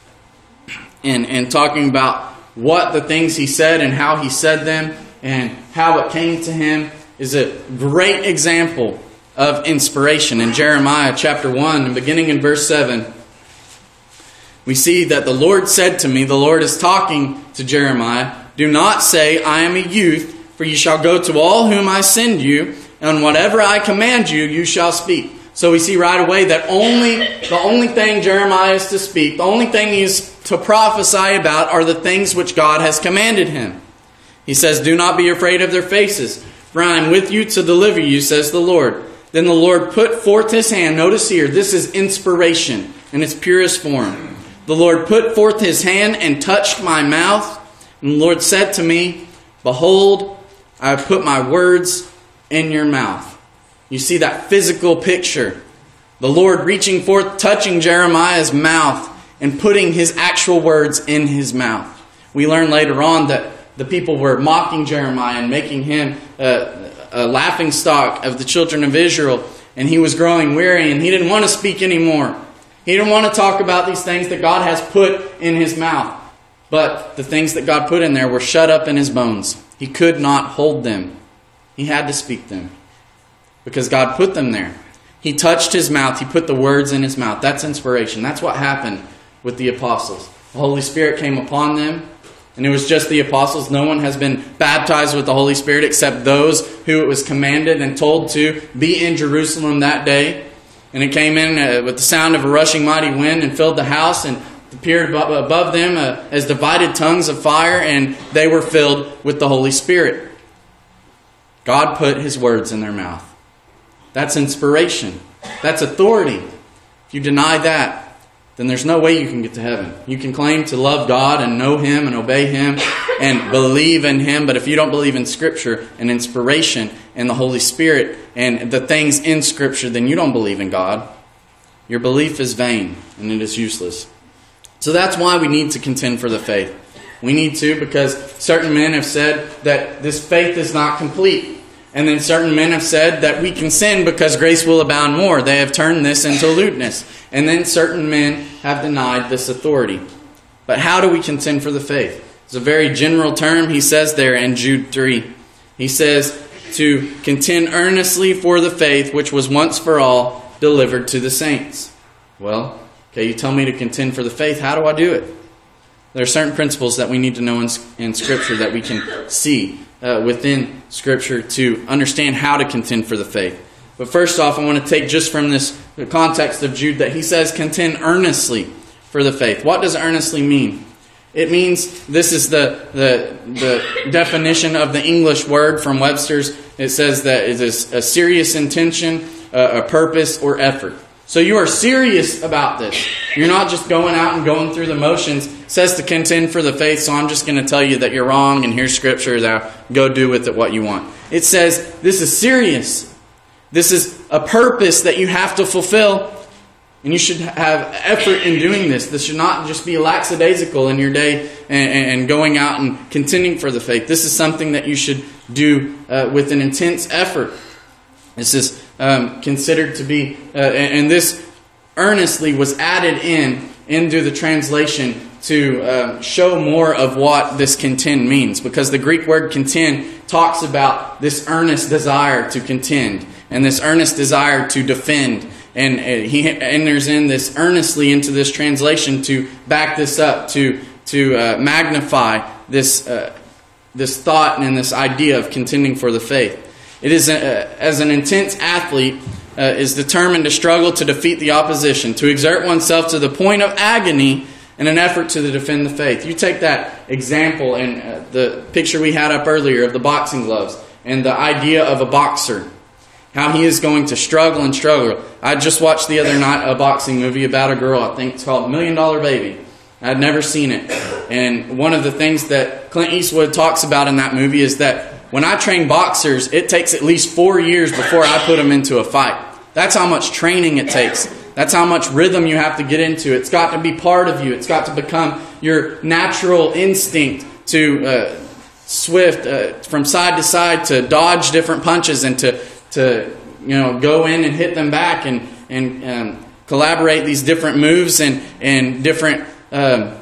and, and talking about what the things he said and how he said them and how it came to him is a great example of inspiration. In Jeremiah chapter one, and beginning in verse seven, we see that the Lord said to me, the Lord is talking to Jeremiah, do not say, I am a youth, for you shall go to all whom I send you, and whatever I command you, you shall speak. So we see right away that only the only thing Jeremiah is to speak, the only thing he is to prophesy about are the things which God has commanded him. He says, do not be afraid of their faces, for I am with you to deliver you, says the Lord. Then the Lord put forth His hand. Notice here, this is inspiration in its purest form. The Lord put forth His hand and touched my mouth. And the Lord said to me, behold, I have put my words in your mouth. You see that physical picture. The Lord reaching forth, touching Jeremiah's mouth and putting His actual words in his mouth. We learn later on that the people were mocking Jeremiah and making him a, a laughing stock of the children of Israel. And he was growing weary and he didn't want to speak anymore. He didn't want to talk about these things that God has put in his mouth. But the things that God put in there were shut up in his bones. He could not hold them. He had to speak them because God put them there. He touched his mouth. He put the words in his mouth. That's inspiration. That's what happened with the apostles. The Holy Spirit came upon them, and it was just the apostles. No one has been baptized with the Holy Spirit except those who it was commanded and told to be in Jerusalem that day. And it came in uh, with the sound of a rushing mighty wind and filled the house and appeared above them uh, as divided tongues of fire, and they were filled with the Holy Spirit. God put His words in their mouth. That's inspiration. That's authority. If you deny that, then there's no way you can get to heaven. You can claim to love God and know Him and obey Him and believe in Him, but if you don't believe in Scripture and inspiration and the Holy Spirit and the things in Scripture, then you don't believe in God. Your belief is vain and it is useless. So that's why we need to contend for the faith. We need to, because certain men have said that this faith is not complete. And then certain men have said that we can sin because grace will abound more. They have turned this into lewdness. And then certain men have denied this authority. But how do we contend for the faith? It's a very general term he says there in Jude three. He says to contend earnestly for the faith which was once for all delivered to the saints. Well, okay, you tell me to contend for the faith. How do I do it? There are certain principles that we need to know in, in Scripture that we can see uh, within Scripture to understand how to contend for the faith. But first off, I want to take just from this the context of Jude that he says contend earnestly for the faith. What does earnestly mean? It means, this is the, the, the definition of the English word from Webster's. It says that it is a serious intention, a, a purpose, or effort. So you are serious about this. You're not just going out and going through the motions. It says to contend for the faith, so I'm just going to tell you that you're wrong, and here's Scripture, that go do with it what you want. It says this is serious. This is a purpose that you have to fulfill. And you should have effort in doing this. This should not just be lackadaisical in your day and, and going out and contending for the faith. This is something that you should do uh, with an intense effort. This is um, considered to be, uh, and, and this earnestly was added in into the translation to uh, show more of what this contend means. Because the Greek word contend talks about this earnest desire to contend and this earnest desire to defend. And he enters in this earnestly into this translation to back this up, to to uh, magnify this uh, this thought and this idea of contending for the faith. It is a, as an intense athlete uh, is determined to struggle to defeat the opposition, to exert oneself to the point of agony in an effort to defend the faith. You take that example in uh, the picture we had up earlier of the boxing gloves and the idea of a boxer. How he is going to struggle and struggle. I just watched the other night a boxing movie about a girl. I think it's called Million Dollar Baby. I'd never seen it. And one of the things that Clint Eastwood talks about in that movie is that when I train boxers, it takes at least four years before I put them into a fight. That's how much training it takes. That's how much rhythm you have to get into. It's got to be part of you. It's got to become your natural instinct to uh, swift uh, from side to side, to dodge different punches and to to you know go in and hit them back and and um, collaborate these different moves and and different um,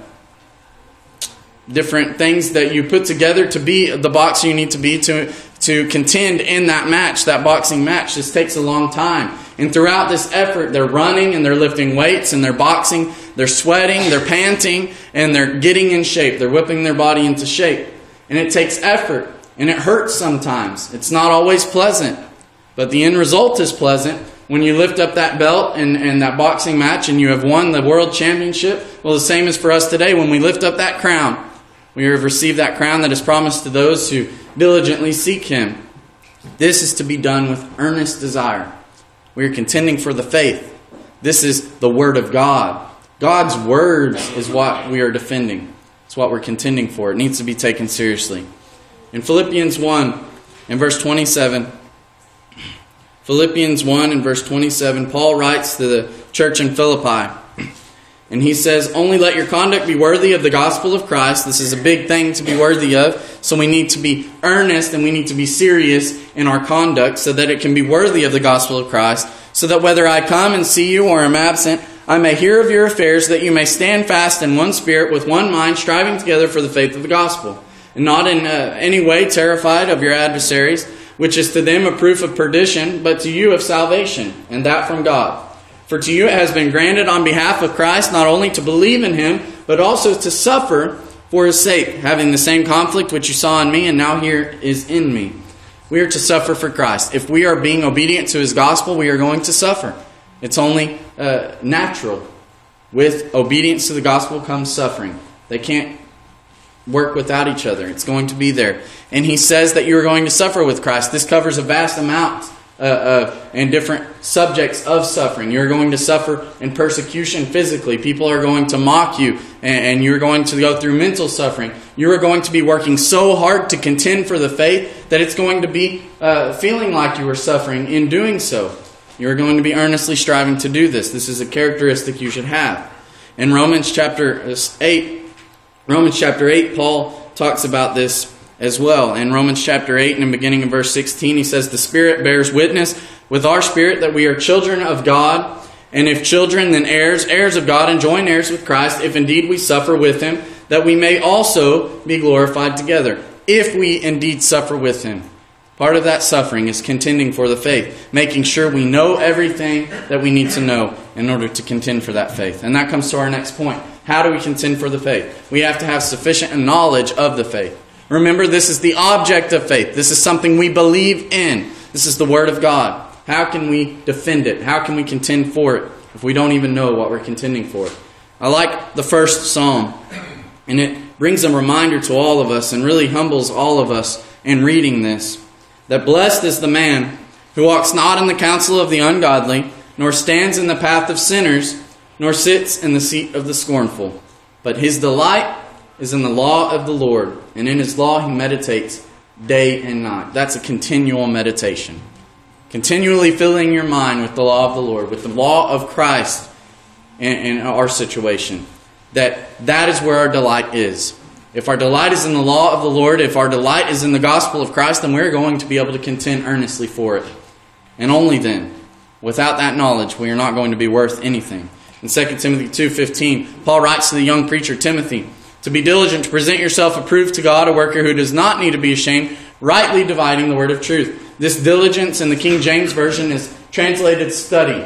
different things that you put together to be the boxer you need to be to to contend in that match, that boxing match. This takes a long time, and throughout this effort, they're running and they're lifting weights and they're boxing, they're sweating, they're panting, and they're getting in shape. They're whipping their body into shape, and it takes effort, and it hurts sometimes. It's not always pleasant. But the end result is pleasant when you lift up that belt and, and that boxing match and you have won the world championship. Well, the same is for us today. When we lift up that crown, we have received that crown that is promised to those who diligently seek Him. This is to be done with earnest desire. We are contending for the faith. This is the Word of God. God's words is what we are defending. It's what we're contending for. It needs to be taken seriously. In Philippians one, in verse twenty-seven, Philippians one and verse twenty-seven, Paul writes to the church in Philippi, and he says, "Only let your conduct be worthy of the gospel of Christ." This is a big thing to be worthy of, so we need to be earnest and we need to be serious in our conduct so that it can be worthy of the gospel of Christ, so that whether I come and see you or am absent, I may hear of your affairs, that you may stand fast in one spirit, with one mind, striving together for the faith of the gospel, and not in uh, any way terrified of your adversaries, which is to them a proof of perdition, but to you of salvation, and that from God. For to you it has been granted on behalf of Christ not only to believe in Him, but also to suffer for His sake, having the same conflict which you saw in me and now here is in me. We are to suffer for Christ. If we are being obedient to His gospel, we are going to suffer. It's only uh, natural. With obedience to the gospel comes suffering. They can't work without each other. It's going to be there. And he says that you are going to suffer with Christ. This covers a vast amount uh, uh, and different subjects of suffering. You're going to suffer in persecution physically. People are going to mock you, and, and you're going to go through mental suffering. You are going to be working so hard to contend for the faith that it's going to be uh, feeling like you are suffering in doing so. You are going to be earnestly striving to do this. This is a characteristic you should have. In Romans chapter eight, Romans chapter eight, Paul talks about this as well. In Romans chapter eight, and in beginning in verse sixteen, he says, "The Spirit bears witness with our spirit that we are children of God. And if children, then heirs, heirs of God, and joint heirs with Christ, if indeed we suffer with him, that we may also be glorified together. If we indeed suffer with him." Part of that suffering is contending for the faith, making sure we know everything that we need to know in order to contend for that faith. And that comes to our next point. How do we contend for the faith? We have to have sufficient knowledge of the faith. Remember, this is the object of faith. This is something we believe in. This is the Word of God. How can we defend it? How can we contend for it if we don't even know what we're contending for? I like the first psalm, and it brings a reminder to all of us and really humbles all of us in reading this, that blessed is the man who walks not in the counsel of the ungodly, nor stands in the path of sinners, nor sits in the seat of the scornful. But his delight is in the law of the Lord, and in his law he meditates day and night. That's a continual meditation. Continually filling your mind with the law of the Lord, with the law of Christ in, in our situation. That that is where our delight is. If our delight is in the law of the Lord, if our delight is in the gospel of Christ, then we're going to be able to contend earnestly for it. And only then. Without that knowledge, we are not going to be worth anything. In Second Timothy two fifteen, Paul writes to the young preacher Timothy, "To be diligent to present yourself approved to God, a worker who does not need to be ashamed, rightly dividing the word of truth." This diligence in the King James Version is translated study.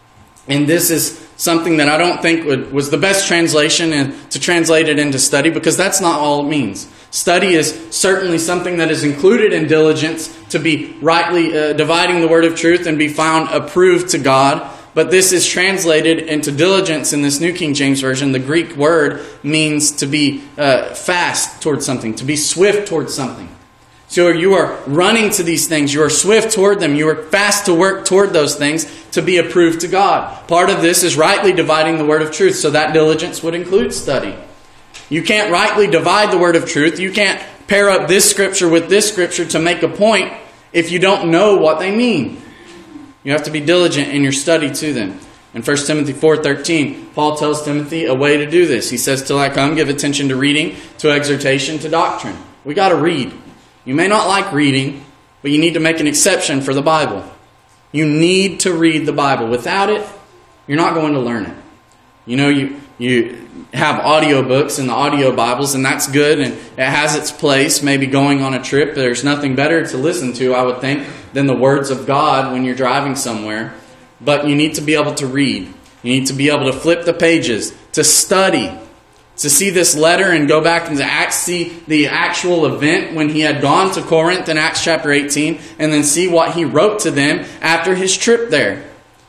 And this is something that I don't think would, was the best translation and to translate it into study, because that's not all it means. Study is certainly something that is included in diligence, to be rightly uh, dividing the word of truth and be found approved to God. But this is translated into diligence in this New King James Version. The Greek word means to be uh, fast towards something, to be swift towards something. So you are running to these things. You are swift toward them. You are fast to work toward those things to be approved to God. Part of this is rightly dividing the word of truth. So that diligence would include study. You can't rightly divide the word of truth. You can't pair up this scripture with this scripture to make a point if you don't know what they mean. You have to be diligent in your study to them. In First Timothy four thirteen, Paul tells Timothy a way to do this. He says, "Till I come, give attention to reading, to exhortation, to doctrine." We got to read. You may not like reading, but you need to make an exception for the Bible. You need to read the Bible. Without it, you're not going to learn it. You know, you you have audiobooks and the audio Bibles, and that's good, and it has its place. Maybe going on a trip, there's nothing better to listen to, I would think, than the words of God when you're driving somewhere. But you need to be able to read. You need to be able to flip the pages, to study, to see this letter and go back into Acts, see the actual event when he had gone to Corinth in Acts chapter eighteen, and then see what he wrote to them after his trip there.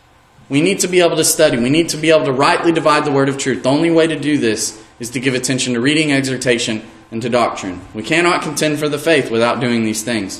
We need to be able to study. We need to be able to rightly divide the word of truth. The only way to do this is to give attention to reading, exhortation, and to doctrine. We cannot contend for the faith without doing these things.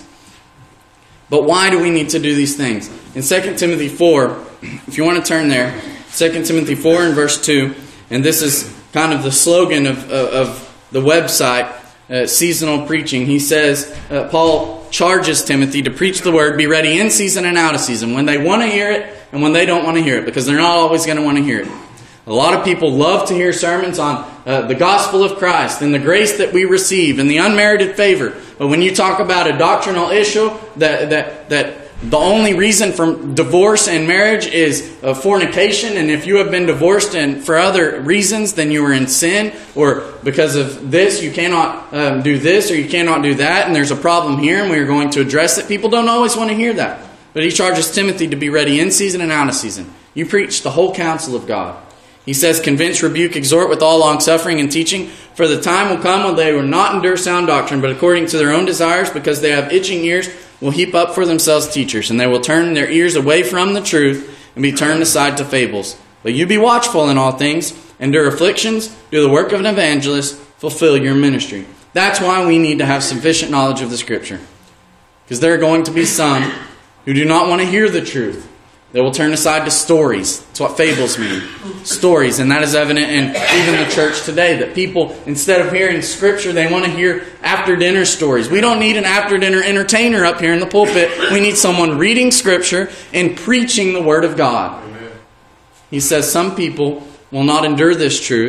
But why do we need to do these things? In Second Timothy four, if you want to turn there, Second Timothy four and verse two, and this is kind of the slogan of, of, of the website, uh, Seasonal Preaching. He says, uh, Paul charges Timothy to preach the word, be ready in season and out of season, when they want to hear it and when they don't want to hear it, because they're not always going to want to hear it. A lot of people love to hear sermons on uh, the gospel of Christ and the grace that we receive and the unmerited favor. But when you talk about a doctrinal issue that that that the only reason for divorce and marriage is uh, fornication, and if you have been divorced and for other reasons, then you are in sin, or because of this you cannot um, do this or you cannot do that, and there's a problem here and we are going to address it. People don't always want to hear that. But he charges Timothy to be ready in season and out of season. You preach the whole counsel of God. He says, convince, rebuke, exhort with all long-suffering and teaching, for the time will come when they will not endure sound doctrine, but according to their own desires, because they have itching ears, will heap up for themselves teachers, and they will turn their ears away from the truth and be turned aside to fables. But you be watchful in all things, endure afflictions, do the work of an evangelist, fulfill your ministry. That's why we need to have sufficient knowledge of the Scripture. Because there are going to be some who do not want to hear the truth. They will turn aside to stories. That's what fables mean. Stories. And that is evident in even the church today. That people, instead of hearing Scripture, they want to hear after-dinner stories. We don't need an after-dinner entertainer up here in the pulpit. We need someone reading Scripture and preaching the Word of God. Amen. He says some people will not endure this truth.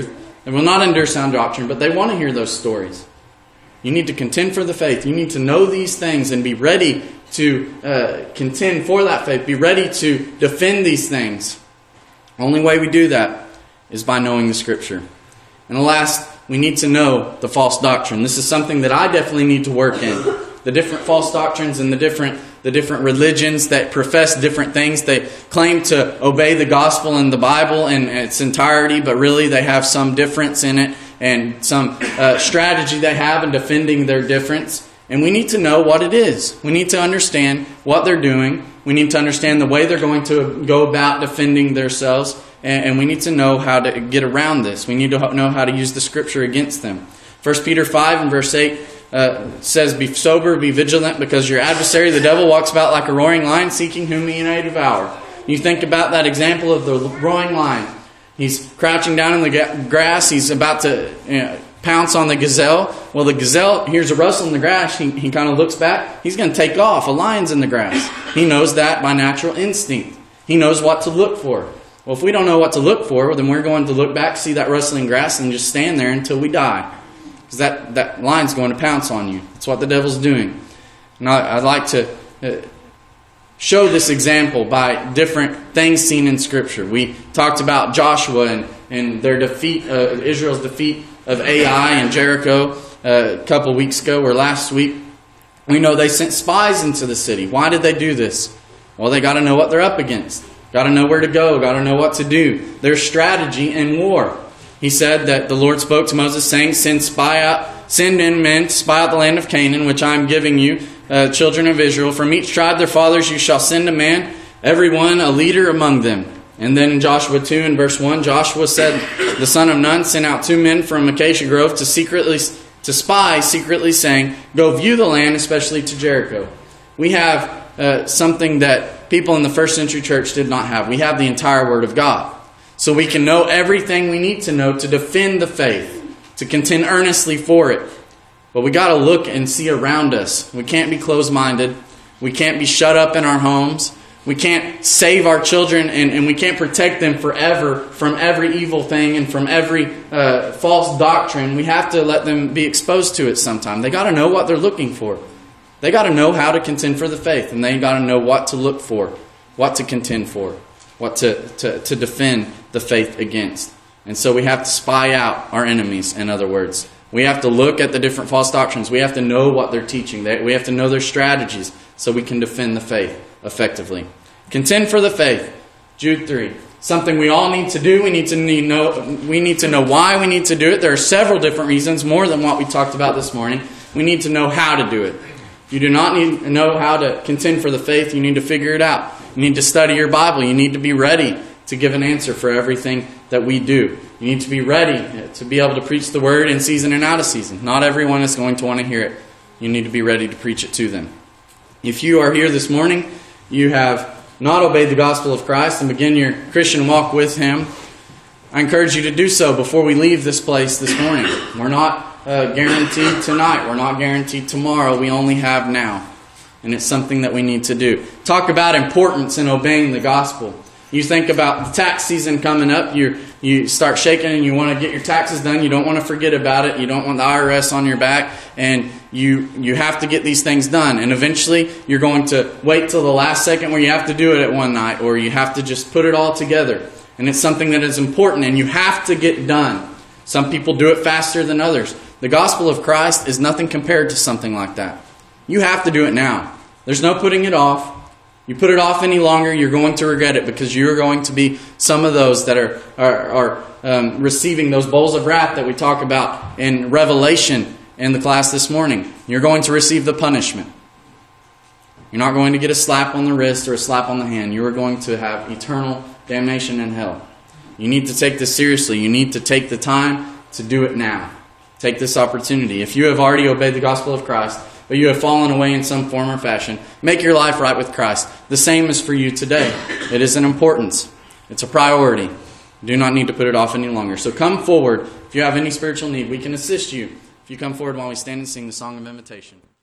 They will not endure sound doctrine, but they want to hear those stories. You need to contend for the faith. You need to know these things and be ready to uh, contend for that faith. Be ready to defend these things. The only way we do that is by knowing the Scripture. And the last, we need to know the false doctrine. This is something that I definitely need to work in. The different false doctrines and the different the different religions that profess different things. They claim to obey the gospel and the Bible in its entirety, but really they have some difference in it and some uh, strategy they have in defending their difference. And we need to know what it is. We need to understand what they're doing. We need to understand the way they're going to go about defending themselves. And, and we need to know how to get around this. We need to know how to use the Scripture against them. First Peter five and verse eight uh, says, "Be sober, be vigilant, because your adversary, the devil, walks about like a roaring lion, seeking whom he may devour." You think about that example of the roaring lion. He's crouching down in the grass. He's about to you know, pounce on the gazelle. Well, the gazelle hears a rustle in the grass. He, he kind of looks back. He's going to take off. A lion's in the grass. He knows that by natural instinct. He knows what to look for. Well, if we don't know what to look for, then we're going to look back, see that rustling grass, and just stand there until we die. Because that, that lion's going to pounce on you. That's what the devil's doing. And I, I'd like to uh, show this example by different things seen in Scripture. We talked about Joshua and, and their defeat, uh, Israel's defeat of Ai and Jericho uh, a couple weeks ago or last week. We know they sent spies into the city. Why did they do this? Well, they got to know what they're up against. Got to know where to go. Got to know what to do. Their strategy in war. He said that the Lord spoke to Moses, saying, "Send spy out, send in men to spy out the land of Canaan, which I am giving you, uh, children of Israel. From each tribe their fathers you shall send a man, every one a leader among them." And then in Joshua two and verse one, Joshua said, "The son of Nun sent out two men from Acacia Grove to secretly to spy, secretly saying, 'Go view the land, especially to Jericho.'" We have uh, something that people in the first century church did not have. We have the entire Word of God. So we can know everything we need to know to defend the faith, to contend earnestly for it. But we got to look and see around us. We can't be closed-minded. We can't be shut up in our homes. We can't save our children and, and we can't protect them forever from every evil thing and from every uh, false doctrine. We have to let them be exposed to it sometime. They got to know what they're looking for. They got to know how to contend for the faith, and they got to know what to look for, what to contend for, what to, to, to defend the faith against. And so we have to spy out our enemies, in other words. We have to look at the different false doctrines. We have to know what they're teaching. We have to know their strategies so we can defend the faith effectively. Contend for the faith. Jude three. Something we all need to do. We need to know, we need to know why we need to do it. There are several different reasons, more than what we talked about this morning. We need to know how to do it. You do not need to know how to contend for the faith. You need to figure it out. You need to study your Bible. You need to be ready to give an answer for everything that we do. You need to be ready to be able to preach the Word in season and out of season. Not everyone is going to want to hear it. You need to be ready to preach it to them. If you are here this morning, you have not obeyed the gospel of Christ and begin your Christian walk with Him, I encourage you to do so before we leave this place this morning. We're not uh, guaranteed tonight. We're not guaranteed tomorrow. We only have now. And it's something that we need to do. Talk about importance in obeying the gospel. You think about the tax season coming up. You you start shaking and you want to get your taxes done. You don't want to forget about it. You don't want the I R S on your back. And you you have to get these things done. And eventually you're going to wait till the last second where you have to do it at one night. Or you have to just put it all together. And it's something that is important and you have to get done. Some people do it faster than others. The gospel of Christ is nothing compared to something like that. You have to do it now. There's no putting it off. You put it off any longer, you're going to regret it because you're going to be some of those that are are, are um, receiving those bowls of wrath that we talk about in Revelation in the class this morning. You're going to receive the punishment. You're not going to get a slap on the wrist or a slap on the hand. You are going to have eternal damnation in hell. You need to take this seriously. You need to take the time to do it now. Take this opportunity. If you have already obeyed the gospel of Christ, but you have fallen away in some form or fashion, make your life right with Christ. The same is for you today. It is an importance. It's a priority. You do not need to put it off any longer. So come forward. If you have any spiritual need, we can assist you. If you come forward while we stand and sing the song of invitation.